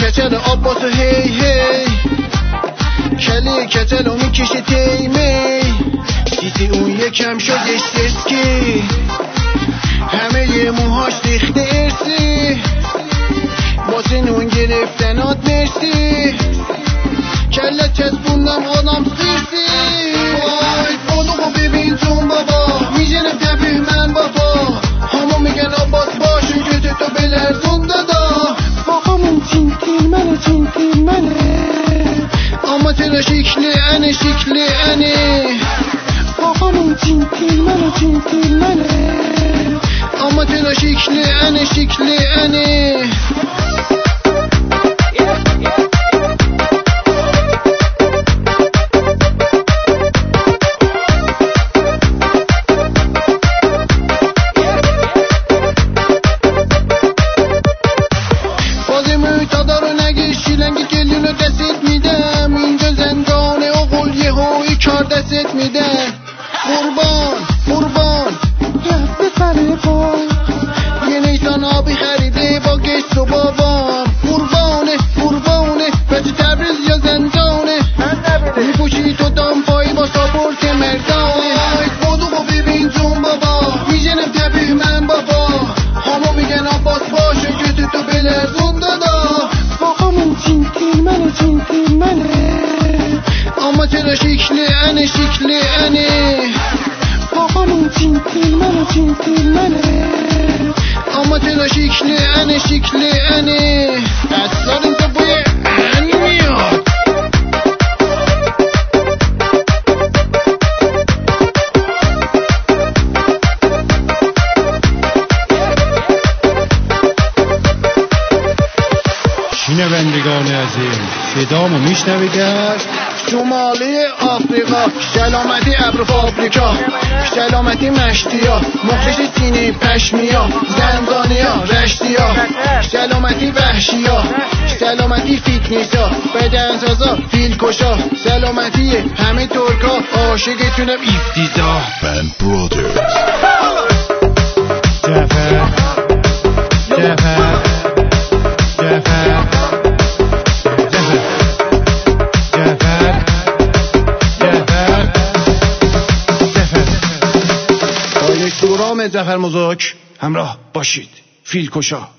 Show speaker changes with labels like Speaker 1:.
Speaker 1: کچل عباس هی هی، کله کچل میکشه تیمی، دیدی اون یکم شدش سسکی، همه موهاش ریخته ارسی، واسه نون گرفتنات مرسی، کله چسبوندم آدم سیرسی. وای بودو ببین جون بابا، میزنه تبیه من بابا، همه میگن عباس باشون که تو بلرزون دادا.
Speaker 2: آقامون جنتلمنه،
Speaker 1: اما چرا شکلی انه،
Speaker 2: آقامون جنتلمنه،
Speaker 1: اما چرا شکلی انه. دستت میدن قربان
Speaker 2: دست سر پا،
Speaker 1: یه نیسان آبی خریده با گشت و بابام، قربانه بچه تبریز یا زندانه، میپوشی تو دامپایی با ساپورت مردانه. بودو ببین جون بابا، میزنم تبیه من بابا، همه میگن عباس باشه که تو بلرزون دادا.
Speaker 2: آقامون جنتلمنه،
Speaker 1: اما چرا شکلی انه،
Speaker 2: آقامون جنتلمنه،
Speaker 1: اما چرا شکلی انه. اصلا این تو بوی ان میاد.
Speaker 3: شنوندگان عزیز، صدامو میشنوید؟
Speaker 1: شمالی آفریقا، سلامتی ابر فابریکا، سلامتی مشتیا، مخلص سینه پشمیا، زندانیا رشتیا، سلامتی وحشیا، سلامتی فیتنسا، بدنسازا فیل کشا، سلامتی همه ترکا، عاشقتونم افتضاح.
Speaker 4: Band Brothers.
Speaker 1: با یک دورام ظفر مزاک همراه باشید. فیل کشا.